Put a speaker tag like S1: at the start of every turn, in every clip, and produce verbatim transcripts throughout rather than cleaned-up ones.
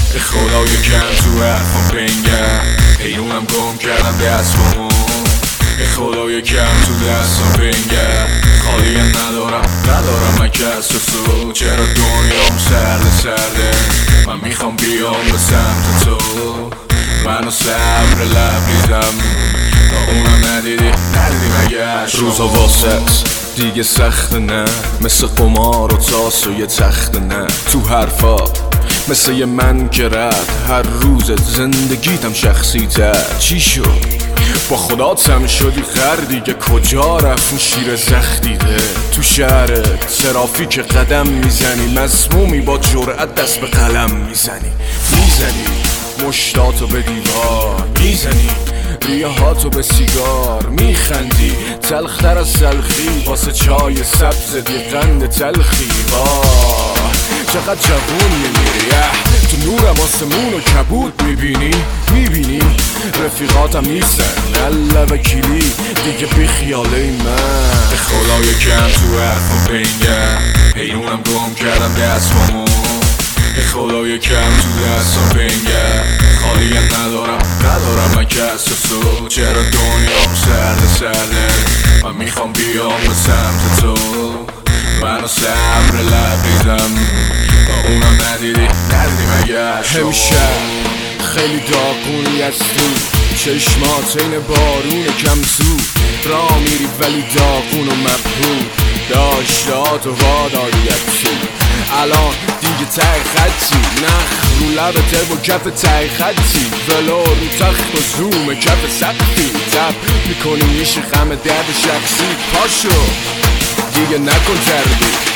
S1: خدا یکم تو حرفم بنگر حیرونم گم کردم دستمو خدا یکم تو دستم بنگر خالی ندارم ندارم من کس تو چرا دنیام سرده سرده من میخوام بیام به سمت تو منو صبر لبریزم تا اونم ندیدی ندیدی مگه روزا واسه دیگه سخت نه مثل قمار و تاس و یه تخت نه تو حرفا مثل یه من که رد هر روزت زندگیتم شخصی تر چی شد با خداتم شدی خر دیگه کجا رفت اون شیر زخدیده تو شهرت ترافیک قدم میزنی مسمومی با جرأت دست به قلم میزنی میزنی مشتاتو به دیوار میزنی ریه هاتو به سیگار میخندی تلختر از تلخی واسه چای سبز دی قند تلخی واه چقدر جوون میمیری تو نورم آسمون و کبود میبینی میبینی رفیقاتم نیستن الله وکیلی دیگه بی خیاله من خدا یکم تو حرفم بنگر حیرونم گم کردم دستمو خدا یکم تو دستم بنگر خالی ندارم ندارم من کس تو چرا دنیام سرده سرده من میخوام بیام به سمت تو منو صبر لبریزم با اونم ندیدی ندیدی مگه همیشه خیلی داغونی هستی چشمات این بارون کم سو را میری ولی داغون و مبهود داشتات و واداریتی الان دیگه تای خطی نخ رو لب تر و کف تای خطی ولو رو تخت و زوم کف سقفی تب میکنی میشه خم درد شخصی پاشو دیگه نکن تردید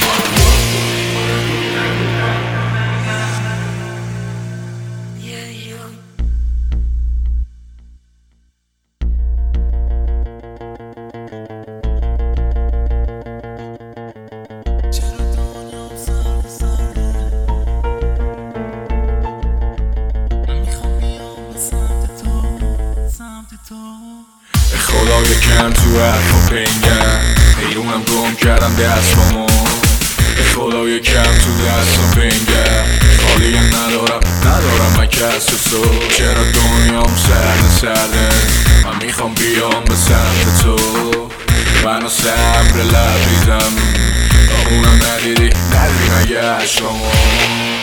S1: خدا یکم تو حرفم بنگر حیرونم گم کردم دستمو خدا یکم تو دستم بنگر خالی ندارم ندارم من کس تو چرا دنیام سرده سرده من میخوام بیام به سمت تو منو صبر لبریزم تا اونم ندیدی ندیدی مگه عشقمو